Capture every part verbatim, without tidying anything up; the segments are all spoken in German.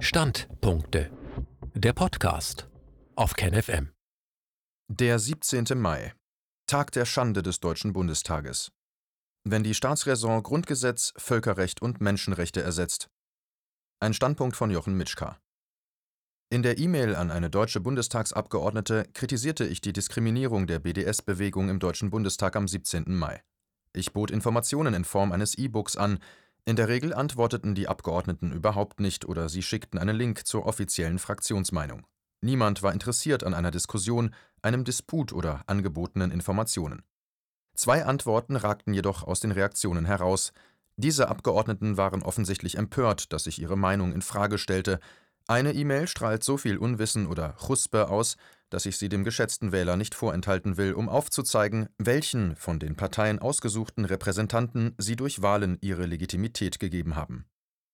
Standpunkte. Der Podcast auf KenFM. Der siebzehnte Mai. Tag der Schande des Deutschen Bundestages. Wenn die Staatsräson Grundgesetz, Völkerrecht und Menschenrechte ersetzt. Ein Standpunkt von Jochen Mitschka. In der E-Mail an eine deutsche Bundestagsabgeordnete kritisierte ich die Diskriminierung der B D S-Bewegung im Deutschen Bundestag am siebzehnten Mai. Ich bot Informationen in Form eines E-Books an. In der Regel antworteten die Abgeordneten überhaupt nicht oder sie schickten einen Link zur offiziellen Fraktionsmeinung. Niemand war interessiert an einer Diskussion, einem Disput oder angebotenen Informationen. Zwei Antworten ragten jedoch aus den Reaktionen heraus. Diese Abgeordneten waren offensichtlich empört, dass ich ihre Meinung in Frage stellte. Eine E-Mail strahlt so viel Unwissen oder Chuspe aus, dass ich sie dem geschätzten Wähler nicht vorenthalten will, um aufzuzeigen, welchen von den Parteien ausgesuchten Repräsentanten sie durch Wahlen ihre Legitimität gegeben haben.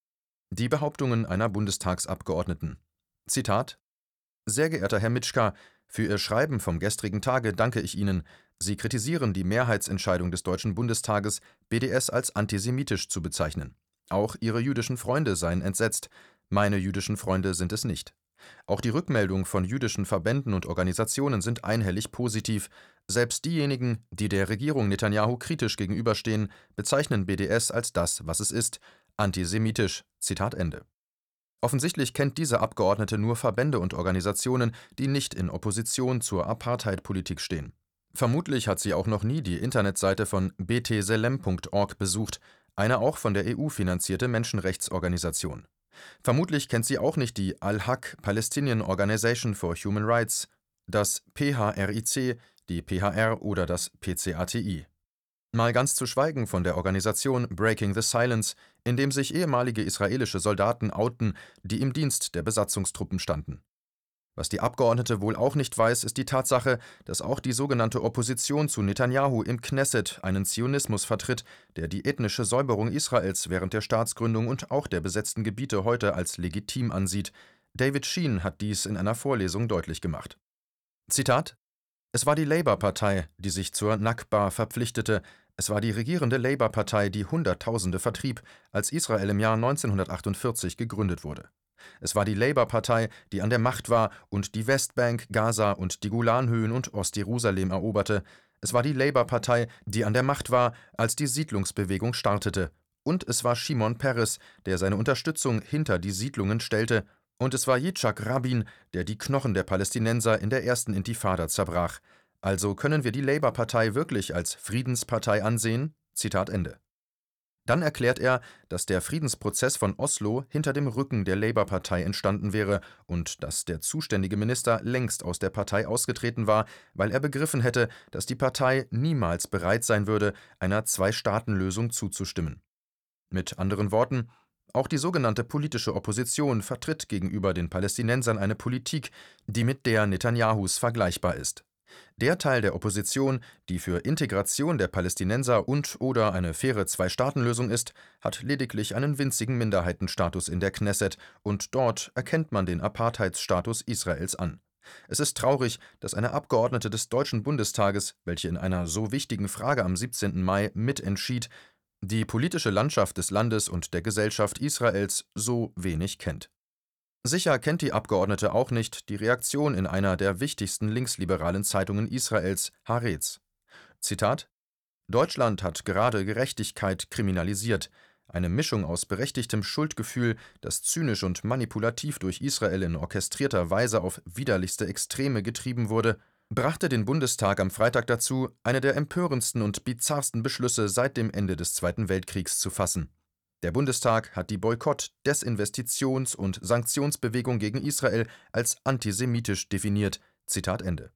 Die Behauptungen einer Bundestagsabgeordneten. Zitat: Sehr geehrter Herr Mitschka, für Ihr Schreiben vom gestrigen Tage danke ich Ihnen. Sie kritisieren die Mehrheitsentscheidung des Deutschen Bundestages, B D S als antisemitisch zu bezeichnen. Auch Ihre jüdischen Freunde seien entsetzt. Meine jüdischen Freunde sind es nicht. Auch die Rückmeldung von jüdischen Verbänden und Organisationen sind einhellig positiv. Selbst diejenigen, die der Regierung Netanyahu kritisch gegenüberstehen, bezeichnen B D S als das, was es ist, antisemitisch. Zitat Ende. Offensichtlich kennt diese Abgeordnete nur Verbände und Organisationen, die nicht in Opposition zur Apartheid-Politik stehen. Vermutlich hat sie auch noch nie die Internetseite von b t selem punkt org besucht, eine auch von der E U finanzierte Menschenrechtsorganisation. Vermutlich kennt sie auch nicht die Al-Haq Palestinian Organization for Human Rights, das P H R I C, die P H R oder das P C A T I. Mal ganz zu schweigen von der Organisation Breaking the Silence, in dem sich ehemalige israelische Soldaten outen, die im Dienst der Besatzungstruppen standen. Was die Abgeordnete wohl auch nicht weiß, ist die Tatsache, dass auch die sogenannte Opposition zu Netanyahu im Knesset einen Zionismus vertritt, der die ethnische Säuberung Israels während der Staatsgründung und auch der besetzten Gebiete heute als legitim ansieht. David Sheen hat dies in einer Vorlesung deutlich gemacht. Zitat: Es war die Labour-Partei, die sich zur Nakba verpflichtete. Es war die regierende Labour-Partei, die Hunderttausende vertrieb, als Israel im Jahr neunzehnhundertachtundvierzig gegründet wurde. Es war die Labour-Partei, die an der Macht war und die Westbank, Gaza und die Golanhöhen und Ostjerusalem eroberte. Es war die Labour-Partei, die an der Macht war, als die Siedlungsbewegung startete. Und es war Shimon Peres, der seine Unterstützung hinter die Siedlungen stellte. Und es war Yitzhak Rabin, der die Knochen der Palästinenser in der ersten Intifada zerbrach. Also können wir die Labour-Partei wirklich als Friedenspartei ansehen? Zitat Ende. Dann erklärt er, dass der Friedensprozess von Oslo hinter dem Rücken der Labour-Partei entstanden wäre und dass der zuständige Minister längst aus der Partei ausgetreten war, weil er begriffen hätte, dass die Partei niemals bereit sein würde, einer Zwei-Staaten-Lösung zuzustimmen. Mit anderen Worten, auch die sogenannte politische Opposition vertritt gegenüber den Palästinensern eine Politik, die mit der Netanyahus vergleichbar ist. Der Teil der Opposition, die für Integration der Palästinenser und/oder eine faire Zwei-Staaten-Lösung ist, hat lediglich einen winzigen Minderheitenstatus in der Knesset und dort erkennt man den Apartheidsstatus Israels an. Es ist traurig, dass eine Abgeordnete des Deutschen Bundestages, welche in einer so wichtigen Frage am siebzehnten Mai mitentschied, die politische Landschaft des Landes und der Gesellschaft Israels so wenig kennt. Sicher kennt die Abgeordnete auch nicht die Reaktion in einer der wichtigsten linksliberalen Zeitungen Israels, Haaretz. Zitat: Deutschland hat gerade Gerechtigkeit kriminalisiert. Eine Mischung aus berechtigtem Schuldgefühl, das zynisch und manipulativ durch Israel in orchestrierter Weise auf widerlichste Extreme getrieben wurde, brachte den Bundestag am Freitag dazu, eine der empörendsten und bizarrsten Beschlüsse seit dem Ende des Zweiten Weltkriegs zu fassen. Der Bundestag hat die Boykott-, Desinvestitions- und Sanktionsbewegung gegen Israel als antisemitisch definiert. Zitat Ende.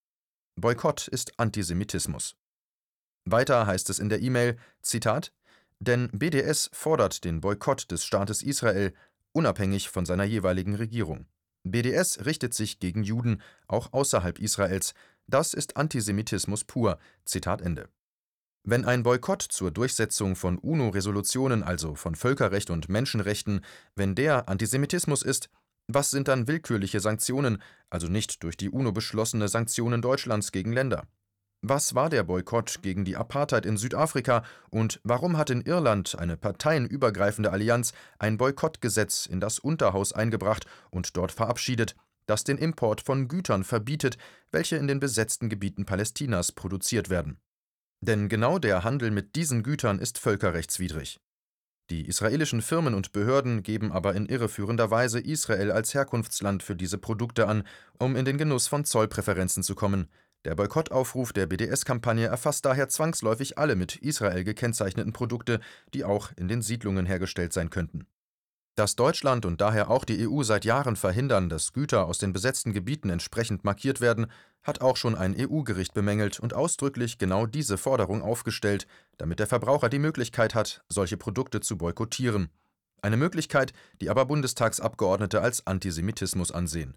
Boykott ist Antisemitismus. Weiter heißt es in der E-Mail, Zitat: Denn B D S fordert den Boykott des Staates Israel, unabhängig von seiner jeweiligen Regierung. B D S richtet sich gegen Juden, auch außerhalb Israels. Das ist Antisemitismus pur. Zitat Ende. Wenn ein Boykott zur Durchsetzung von UNO-Resolutionen, also von Völkerrecht und Menschenrechten, wenn der Antisemitismus ist, was sind dann willkürliche Sanktionen, also nicht durch die UNO beschlossene Sanktionen Deutschlands gegen Länder? Was war der Boykott gegen die Apartheid in Südafrika und warum hat in Irland eine parteienübergreifende Allianz ein Boykottgesetz in das Unterhaus eingebracht und dort verabschiedet, das den Import von Gütern verbietet, welche in den besetzten Gebieten Palästinas produziert werden? Denn genau der Handel mit diesen Gütern ist völkerrechtswidrig. Die israelischen Firmen und Behörden geben aber in irreführender Weise Israel als Herkunftsland für diese Produkte an, um in den Genuss von Zollpräferenzen zu kommen. Der Boykottaufruf der B D S-Kampagne erfasst daher zwangsläufig alle mit Israel gekennzeichneten Produkte, die auch in den Siedlungen hergestellt sein könnten. Dass Deutschland und daher auch die E U seit Jahren verhindern, dass Güter aus den besetzten Gebieten entsprechend markiert werden, hat auch schon ein E U-Gericht bemängelt und ausdrücklich genau diese Forderung aufgestellt, damit der Verbraucher die Möglichkeit hat, solche Produkte zu boykottieren. Eine Möglichkeit, die aber Bundestagsabgeordnete als Antisemitismus ansehen.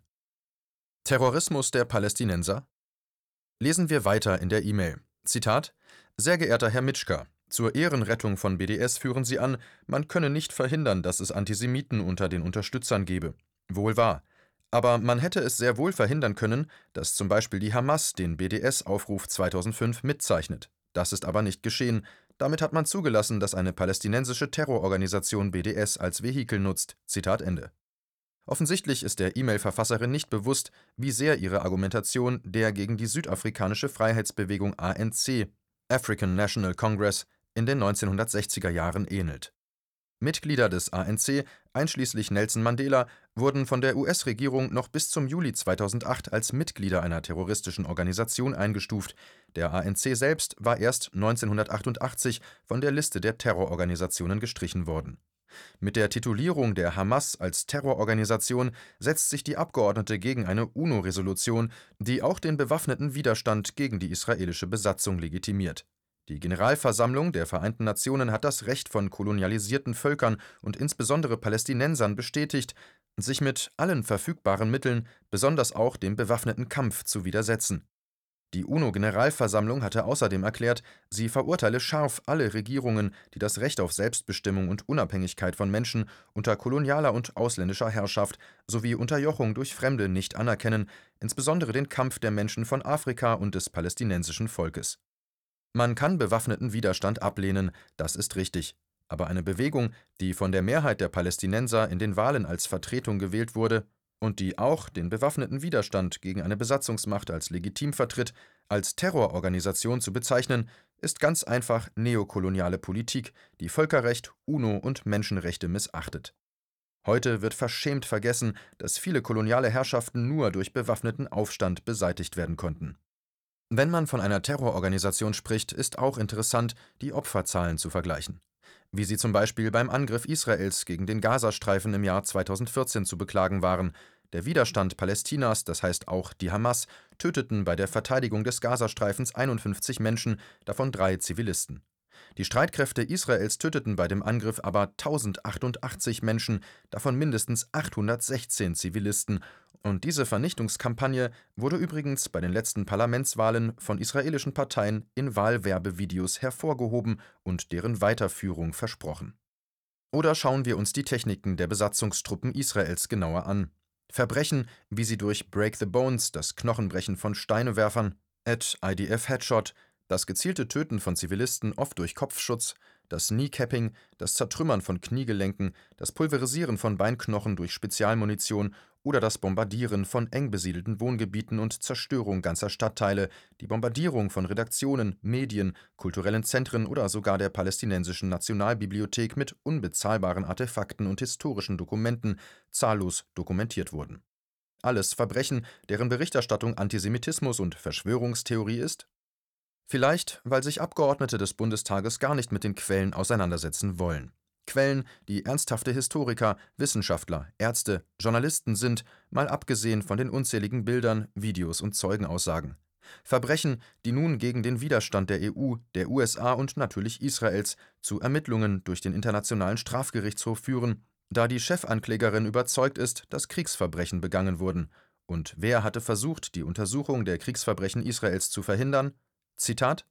Terrorismus der Palästinenser? Lesen wir weiter in der E-Mail. Zitat: Sehr geehrter Herr Mitschka, zur Ehrenrettung von B D S führen Sie an, man könne nicht verhindern, dass es Antisemiten unter den Unterstützern gebe. Wohl wahr. Aber man hätte es sehr wohl verhindern können, dass zum Beispiel die Hamas den B D S-Aufruf zweitausendfünf mitzeichnet. Das ist aber nicht geschehen. Damit hat man zugelassen, dass eine palästinensische Terrororganisation B D S als Vehikel nutzt. Zitat Ende. Offensichtlich ist der E-Mail-Verfasserin nicht bewusst, wie sehr ihre Argumentation der gegen die südafrikanische Freiheitsbewegung A N C, African National Congress, in den neunzehnhundertsechziger Jahren ähnelt. Mitglieder des A N C, einschließlich Nelson Mandela, wurden von der U S-Regierung noch bis zum Juli zweitausendacht als Mitglieder einer terroristischen Organisation eingestuft. Der A N C selbst war erst neunzehnhundertachtundachtzig von der Liste der Terrororganisationen gestrichen worden. Mit der Titulierung der Hamas als Terrororganisation setzt sich die Abgeordnete gegen eine UNO-Resolution, die auch den bewaffneten Widerstand gegen die israelische Besatzung legitimiert. Die Generalversammlung der Vereinten Nationen hat das Recht von kolonialisierten Völkern und insbesondere Palästinensern bestätigt, sich mit allen verfügbaren Mitteln, besonders auch dem bewaffneten Kampf, zu widersetzen. Die UNO-Generalversammlung hatte außerdem erklärt, sie verurteile scharf alle Regierungen, die das Recht auf Selbstbestimmung und Unabhängigkeit von Menschen unter kolonialer und ausländischer Herrschaft sowie Unterjochung durch Fremde nicht anerkennen, insbesondere den Kampf der Menschen von Afrika und des palästinensischen Volkes. Man kann bewaffneten Widerstand ablehnen, das ist richtig. Aber eine Bewegung, die von der Mehrheit der Palästinenser in den Wahlen als Vertretung gewählt wurde und die auch den bewaffneten Widerstand gegen eine Besatzungsmacht als legitim vertritt, als Terrororganisation zu bezeichnen, ist ganz einfach neokoloniale Politik, die Völkerrecht, UNO und Menschenrechte missachtet. Heute wird verschämt vergessen, dass viele koloniale Herrschaften nur durch bewaffneten Aufstand beseitigt werden konnten. Wenn man von einer Terrororganisation spricht, ist auch interessant, die Opferzahlen zu vergleichen. Wie sie zum Beispiel beim Angriff Israels gegen den Gazastreifen im Jahr zweitausendvierzehn zu beklagen waren. Der Widerstand Palästinas, das heißt auch die Hamas, töteten bei der Verteidigung des Gazastreifens einundfünfzig Menschen, davon drei Zivilisten. Die Streitkräfte Israels töteten bei dem Angriff aber tausendachthundertachtzig Menschen, davon mindestens achthundertsechzehn Zivilisten. Und diese Vernichtungskampagne wurde übrigens bei den letzten Parlamentswahlen von israelischen Parteien in Wahlwerbevideos hervorgehoben und deren Weiterführung versprochen. Oder schauen wir uns die Techniken der Besatzungstruppen Israels genauer an. Verbrechen, wie sie durch Break the Bones, das Knochenbrechen von Steinewerfern, at I D F Headshot, das gezielte Töten von Zivilisten oft durch Kopfschutz, das Kneecapping, das Zertrümmern von Kniegelenken, das Pulverisieren von Beinknochen durch Spezialmunition oder das Bombardieren von eng besiedelten Wohngebieten und Zerstörung ganzer Stadtteile, die Bombardierung von Redaktionen, Medien, kulturellen Zentren oder sogar der palästinensischen Nationalbibliothek mit unbezahlbaren Artefakten und historischen Dokumenten zahllos dokumentiert wurden. Alles Verbrechen, deren Berichterstattung Antisemitismus und Verschwörungstheorie ist? Vielleicht, weil sich Abgeordnete des Bundestages gar nicht mit den Quellen auseinandersetzen wollen. Quellen, die ernsthafte Historiker, Wissenschaftler, Ärzte, Journalisten sind, mal abgesehen von den unzähligen Bildern, Videos und Zeugenaussagen. Verbrechen, die nun gegen den Widerstand der E U, der U S A und natürlich Israels zu Ermittlungen durch den Internationalen Strafgerichtshof führen, da die Chefanklägerin überzeugt ist, dass Kriegsverbrechen begangen wurden. Und wer hatte versucht, die Untersuchung der Kriegsverbrechen Israels zu verhindern? Zitat: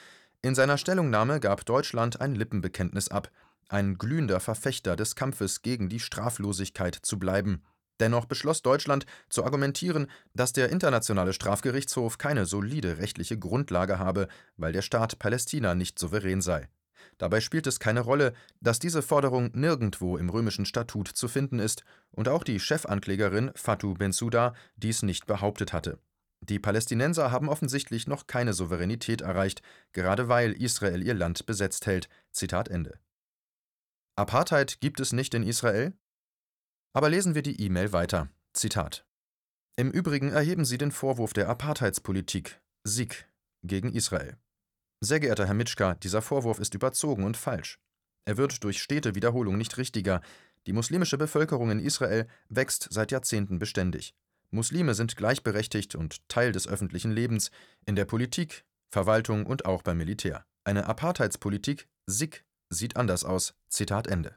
In seiner Stellungnahme gab Deutschland ein Lippenbekenntnis ab, ein glühender Verfechter des Kampfes gegen die Straflosigkeit zu bleiben. Dennoch beschloss Deutschland zu argumentieren, dass der Internationale Strafgerichtshof keine solide rechtliche Grundlage habe, weil der Staat Palästina nicht souverän sei. Dabei spielt es keine Rolle, dass diese Forderung nirgendwo im römischen Statut zu finden ist und auch die Chefanklägerin Fatou Bensouda dies nicht behauptet hatte. Die Palästinenser haben offensichtlich noch keine Souveränität erreicht, gerade weil Israel ihr Land besetzt hält. Zitat Ende. Apartheid gibt es nicht in Israel? Aber lesen wir die E-Mail weiter. Zitat: Im Übrigen erheben Sie den Vorwurf der Apartheidspolitik, S I G, gegen Israel. Sehr geehrter Herr Mitschka, dieser Vorwurf ist überzogen und falsch. Er wird durch stete Wiederholung nicht richtiger. Die muslimische Bevölkerung in Israel wächst seit Jahrzehnten beständig. Muslime sind gleichberechtigt und Teil des öffentlichen Lebens, in der Politik, Verwaltung und auch beim Militär. Eine Apartheidspolitik, S I G, sieht anders aus. Zitat Ende.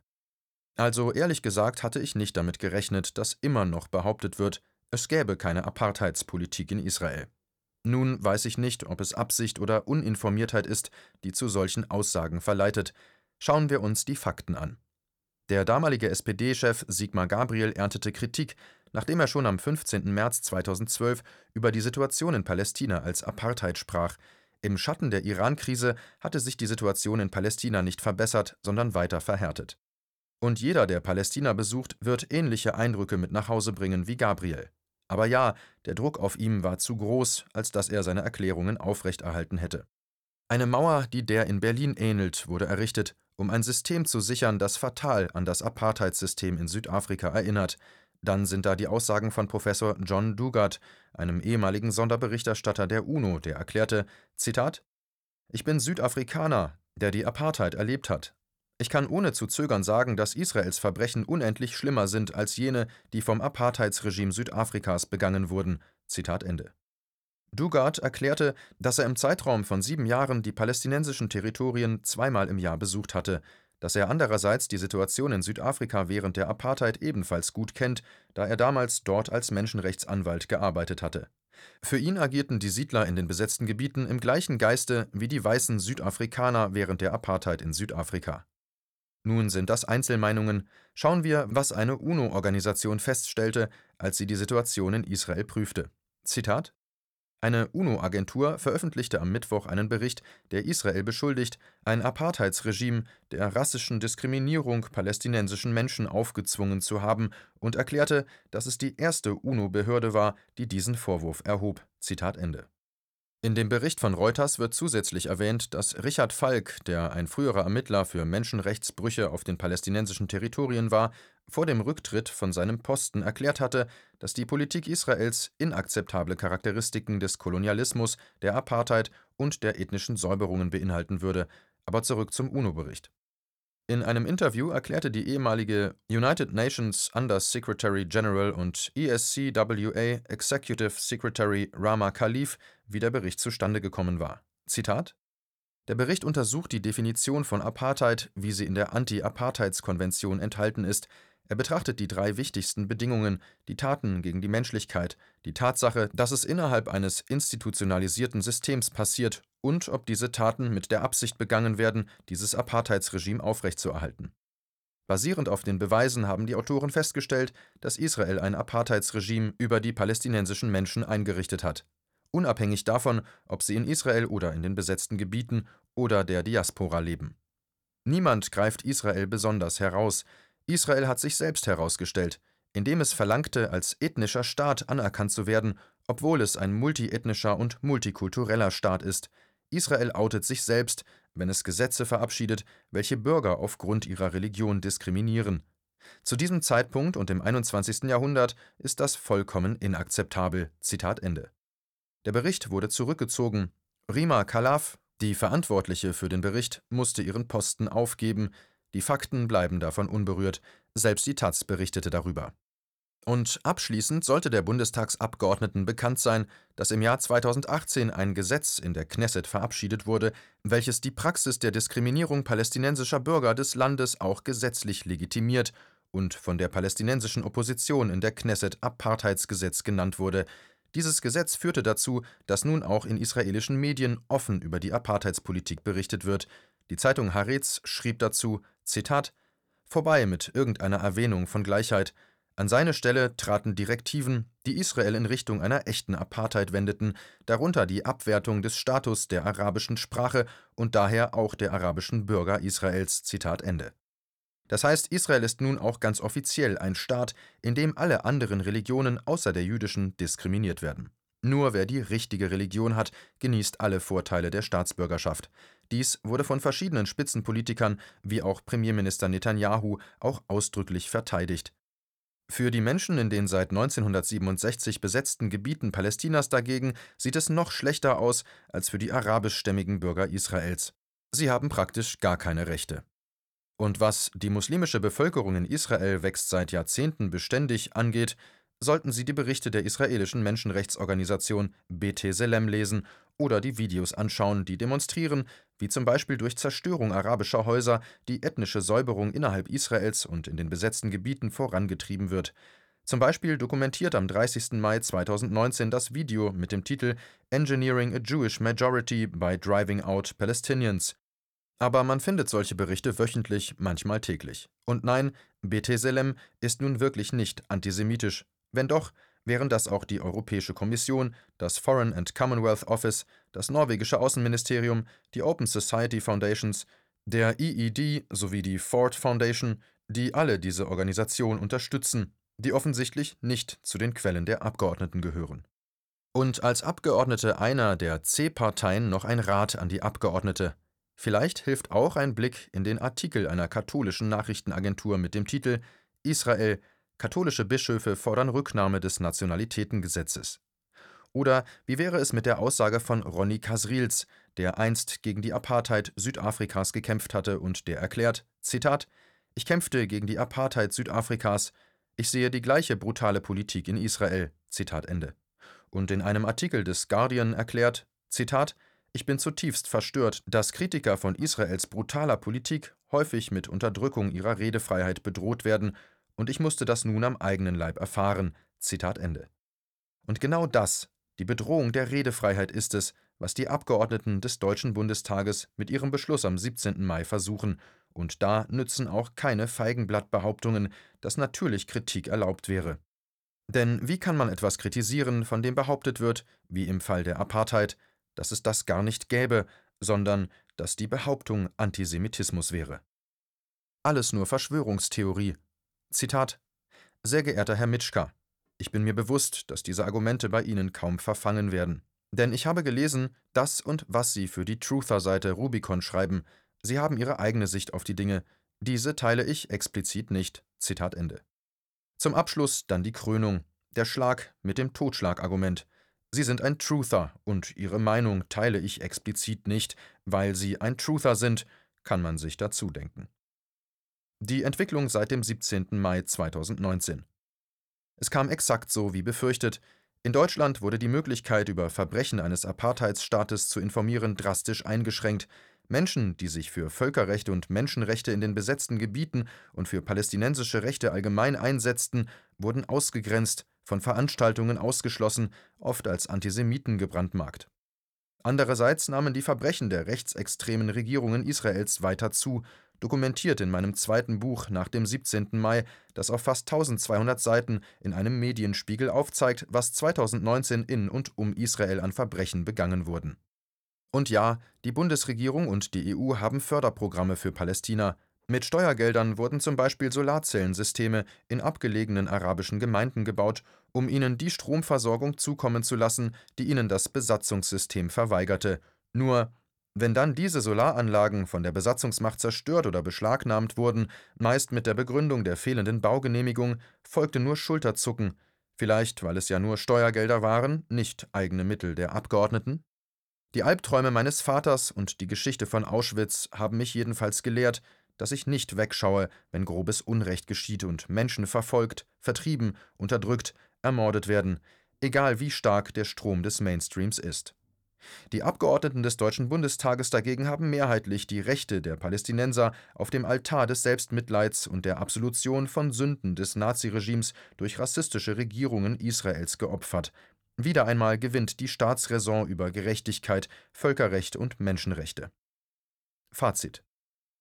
Also ehrlich gesagt hatte ich nicht damit gerechnet, dass immer noch behauptet wird, es gäbe keine Apartheidspolitik in Israel. Nun weiß ich nicht, ob es Absicht oder Uninformiertheit ist, die zu solchen Aussagen verleitet. Schauen wir uns die Fakten an. Der damalige S P D-Chef Sigmar Gabriel erntete Kritik, nachdem er schon am fünfzehnten März zweitausendzwölf über die Situation in Palästina als Apartheid sprach. Im Schatten der Iran-Krise hatte sich die Situation in Palästina nicht verbessert, sondern weiter verhärtet. Und jeder, der Palästina besucht, wird ähnliche Eindrücke mit nach Hause bringen wie Gabriel. Aber ja, der Druck auf ihm war zu groß, als dass er seine Erklärungen aufrechterhalten hätte. Eine Mauer, die der in Berlin ähnelt, wurde errichtet, um ein System zu sichern, das fatal an das Apartheidssystem in Südafrika erinnert. Dann sind da die Aussagen von Professor John Dugard, einem ehemaligen Sonderberichterstatter der UNO, der erklärte, Zitat: Ich bin Südafrikaner, der die Apartheid erlebt hat. Ich kann ohne zu zögern sagen, dass Israels Verbrechen unendlich schlimmer sind als jene, die vom Apartheidsregime Südafrikas begangen wurden. Zitat Ende. Dugard erklärte, dass er im Zeitraum von sieben Jahren die palästinensischen Territorien zweimal im Jahr besucht hatte, dass er andererseits die Situation in Südafrika während der Apartheid ebenfalls gut kennt, da er damals dort als Menschenrechtsanwalt gearbeitet hatte. Für ihn agierten die Siedler in den besetzten Gebieten im gleichen Geiste wie die weißen Südafrikaner während der Apartheid in Südafrika. Nun sind das Einzelmeinungen. Schauen wir, was eine UNO-Organisation feststellte, als sie die Situation in Israel prüfte. Zitat: Eine UNO-Agentur veröffentlichte am Mittwoch einen Bericht, der Israel beschuldigt, ein Apartheidsregime der rassischen Diskriminierung palästinensischen Menschen aufgezwungen zu haben und erklärte, dass es die erste UNO-Behörde war, die diesen Vorwurf erhob. Zitat Ende. In dem Bericht von Reuters wird zusätzlich erwähnt, dass Richard Falk, der ein früherer Ermittler für Menschenrechtsbrüche auf den palästinensischen Territorien war, vor dem Rücktritt von seinem Posten erklärt hatte, dass die Politik Israels inakzeptable Charakteristiken des Kolonialismus, der Apartheid und der ethnischen Säuberungen beinhalten würde. Aber zurück zum UNO-Bericht. In einem Interview erklärte die ehemalige United Nations Under-Secretary General und E S C W A Executive Secretary Rama Khalif, wie der Bericht zustande gekommen war. Zitat: Der Bericht untersucht die Definition von Apartheid, wie sie in der Anti-Apartheids-Konvention enthalten ist. Er betrachtet die drei wichtigsten Bedingungen, die Taten gegen die Menschlichkeit, die Tatsache, dass es innerhalb eines institutionalisierten Systems passiert und ob diese Taten mit der Absicht begangen werden, dieses Apartheidsregime aufrechtzuerhalten. Basierend auf den Beweisen haben die Autoren festgestellt, dass Israel ein Apartheidsregime über die palästinensischen Menschen eingerichtet hat, unabhängig davon, ob sie in Israel oder in den besetzten Gebieten oder der Diaspora leben. Niemand greift Israel besonders heraus. Israel hat sich selbst herausgestellt, indem es verlangte, als ethnischer Staat anerkannt zu werden, obwohl es ein multiethnischer und multikultureller Staat ist. Israel outet sich selbst, wenn es Gesetze verabschiedet, welche Bürger aufgrund ihrer Religion diskriminieren. Zu diesem Zeitpunkt und im einundzwanzigsten Jahrhundert ist das vollkommen inakzeptabel. Zitat Ende. Der Bericht wurde zurückgezogen. Rima Khalaf, die Verantwortliche für den Bericht, musste ihren Posten aufgeben. Die Fakten bleiben davon unberührt. Selbst die Taz berichtete darüber. Und abschließend sollte der Bundestagsabgeordneten bekannt sein, dass im Jahr zweitausendachtzehn ein Gesetz in der Knesset verabschiedet wurde, welches die Praxis der Diskriminierung palästinensischer Bürger des Landes auch gesetzlich legitimiert und von der palästinensischen Opposition in der Knesset Apartheidsgesetz genannt wurde. Dieses Gesetz führte dazu, dass nun auch in israelischen Medien offen über die Apartheidspolitik berichtet wird. Die Zeitung Haaretz schrieb dazu, Zitat: Vorbei mit irgendeiner Erwähnung von Gleichheit. An seine Stelle traten Direktiven, die Israel in Richtung einer echten Apartheid wendeten, darunter die Abwertung des Status der arabischen Sprache und daher auch der arabischen Bürger Israels. Zitat Ende. Das heißt, Israel ist nun auch ganz offiziell ein Staat, in dem alle anderen Religionen außer der jüdischen diskriminiert werden. Nur wer die richtige Religion hat, genießt alle Vorteile der Staatsbürgerschaft. Dies wurde von verschiedenen Spitzenpolitikern, wie auch Premierminister Netanyahu, auch ausdrücklich verteidigt. Für die Menschen in den seit neunzehnhundertsiebenundsechzig besetzten Gebieten Palästinas dagegen sieht es noch schlechter aus als für die arabischstämmigen Bürger Israels. Sie haben praktisch gar keine Rechte. Und was die muslimische Bevölkerung in Israel wächst seit Jahrzehnten beständig angeht, sollten Sie die Berichte der israelischen Menschenrechtsorganisation B'Tselem lesen oder die Videos anschauen, die demonstrieren, wie zum Beispiel durch Zerstörung arabischer Häuser die ethnische Säuberung innerhalb Israels und in den besetzten Gebieten vorangetrieben wird. Zum Beispiel dokumentiert am dreißigsten Mai zweitausendneunzehn das Video mit dem Titel Engineering a Jewish Majority by Driving Out Palestinians. Aber man findet solche Berichte wöchentlich, manchmal täglich. Und nein, B'Tselem ist nun wirklich nicht antisemitisch. Wenn doch, wären das auch die Europäische Kommission, das Foreign and Commonwealth Office, das norwegische Außenministerium, die Open Society Foundations, der E E D sowie die Ford Foundation, die alle diese Organisation unterstützen, die offensichtlich nicht zu den Quellen der Abgeordneten gehören. Und als Abgeordnete einer der C-Parteien noch ein Rat an die Abgeordnete. Vielleicht hilft auch ein Blick in den Artikel einer katholischen Nachrichtenagentur mit dem Titel »Israel – Katholische Bischöfe fordern Rücknahme des Nationalitätengesetzes«. Oder wie wäre es mit der Aussage von Ronny Kasrils, der einst gegen die Apartheid Südafrikas gekämpft hatte und der erklärt, Zitat, »Ich kämpfte gegen die Apartheid Südafrikas. Ich sehe die gleiche brutale Politik in Israel«. Zitat Ende. Und in einem Artikel des Guardian erklärt, Zitat, »Ich bin zutiefst verstört, dass Kritiker von Israels brutaler Politik häufig mit Unterdrückung ihrer Redefreiheit bedroht werden, und ich musste das nun am eigenen Leib erfahren.« Zitat Ende. Und genau das, die Bedrohung der Redefreiheit, ist es, was die Abgeordneten des Deutschen Bundestages mit ihrem Beschluss am siebzehnten Mai versuchen, und da nützen auch keine Feigenblattbehauptungen, dass natürlich Kritik erlaubt wäre. Denn wie kann man etwas kritisieren, von dem behauptet wird, wie im Fall der Apartheid, dass es das gar nicht gäbe, sondern dass die Behauptung Antisemitismus wäre? Alles nur Verschwörungstheorie. Zitat: Sehr geehrter Herr Mitschka, ich bin mir bewusst, dass diese Argumente bei Ihnen kaum verfangen werden. Denn ich habe gelesen, das und was Sie für die Truther-Seite Rubicon schreiben. Sie haben Ihre eigene Sicht auf die Dinge. Diese teile ich explizit nicht. Zitat Ende. Zum Abschluss dann die Krönung. Der Schlag mit dem Totschlagargument. Sie sind ein Truther und Ihre Meinung teile ich explizit nicht. Weil Sie ein Truther sind, kann man sich dazu denken. Die Entwicklung seit dem siebzehnten Mai zweitausendneunzehn. Es kam exakt so wie befürchtet. In Deutschland wurde die Möglichkeit, über Verbrechen eines Apartheidsstaates zu informieren, drastisch eingeschränkt. Menschen, die sich für Völkerrechte und Menschenrechte in den besetzten Gebieten und für palästinensische Rechte allgemein einsetzten, wurden ausgegrenzt, von Veranstaltungen ausgeschlossen, oft als Antisemiten gebrandmarkt. Andererseits nahmen die Verbrechen der rechtsextremen Regierungen Israels weiter zu, dokumentiert in meinem zweiten Buch nach dem siebzehnten Mai, das auf fast tausendzweihundert Seiten in einem Medienspiegel aufzeigt, was zweitausendneunzehn in und um Israel an Verbrechen begangen wurden. Und ja, die Bundesregierung und die E U haben Förderprogramme für Palästina. Mit Steuergeldern wurden zum Beispiel Solarzellensysteme in abgelegenen arabischen Gemeinden gebaut, um ihnen die Stromversorgung zukommen zu lassen, die ihnen das Besatzungssystem verweigerte. Nur, wenn dann diese Solaranlagen von der Besatzungsmacht zerstört oder beschlagnahmt wurden, meist mit der Begründung der fehlenden Baugenehmigung, folgte nur Schulterzucken, vielleicht weil es ja nur Steuergelder waren, nicht eigene Mittel der Abgeordneten. Die Albträume meines Vaters und die Geschichte von Auschwitz haben mich jedenfalls gelehrt, dass ich nicht wegschaue, wenn grobes Unrecht geschieht und Menschen verfolgt, vertrieben, unterdrückt, ermordet werden, egal wie stark der Strom des Mainstreams ist. Die Abgeordneten des Deutschen Bundestages dagegen haben mehrheitlich die Rechte der Palästinenser auf dem Altar des Selbstmitleids und der Absolution von Sünden des Naziregimes durch rassistische Regierungen Israels geopfert. Wieder einmal gewinnt die Staatsräson über Gerechtigkeit, Völkerrecht und Menschenrechte. Fazit: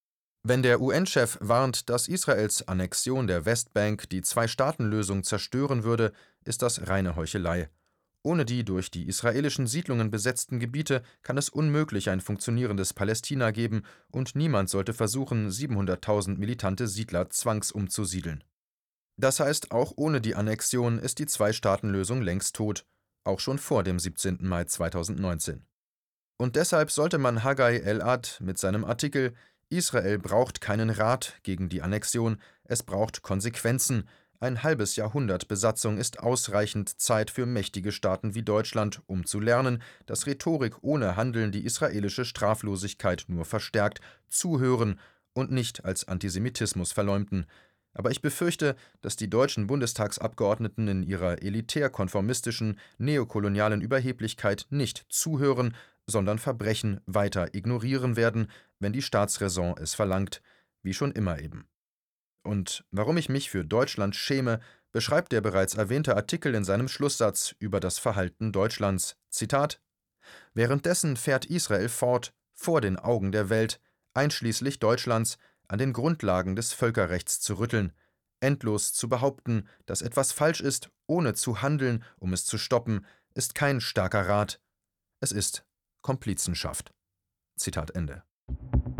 Wenn der U N-Chef warnt, dass Israels Annexion der Westbank die Zwei-Staaten-Lösung zerstören würde, ist das reine Heuchelei. Ohne die durch die israelischen Siedlungen besetzten Gebiete kann es unmöglich ein funktionierendes Palästina geben, und niemand sollte versuchen, siebenhunderttausend militante Siedler zwangsumzusiedeln. Das heißt, auch ohne die Annexion ist die Zwei-Staaten-Lösung längst tot, auch schon vor dem siebzehnten Mai zweitausendneunzehn. Und deshalb sollte man Haggai El-Ad mit seinem Artikel »Israel braucht keinen Rat gegen die Annexion, es braucht Konsequenzen. Ein halbes Jahrhundert Besatzung ist ausreichend Zeit für mächtige Staaten wie Deutschland, um zu lernen, dass Rhetorik ohne Handeln die israelische Straflosigkeit nur verstärkt, zuhören und nicht als Antisemitismus verleumden. Aber ich befürchte, dass die deutschen Bundestagsabgeordneten in ihrer elitär-konformistischen, neokolonialen Überheblichkeit nicht zuhören, sondern Verbrechen weiter ignorieren werden, wenn die Staatsräson es verlangt, wie schon immer eben. Und warum ich mich für Deutschland schäme, beschreibt der bereits erwähnte Artikel in seinem Schlusssatz über das Verhalten Deutschlands. Zitat: »Währenddessen fährt Israel fort, vor den Augen der Welt, einschließlich Deutschlands, an den Grundlagen des Völkerrechts zu rütteln, endlos zu behaupten, dass etwas falsch ist, ohne zu handeln, um es zu stoppen, ist kein starker Rat. Es ist Komplizenschaft.« Zitat Ende.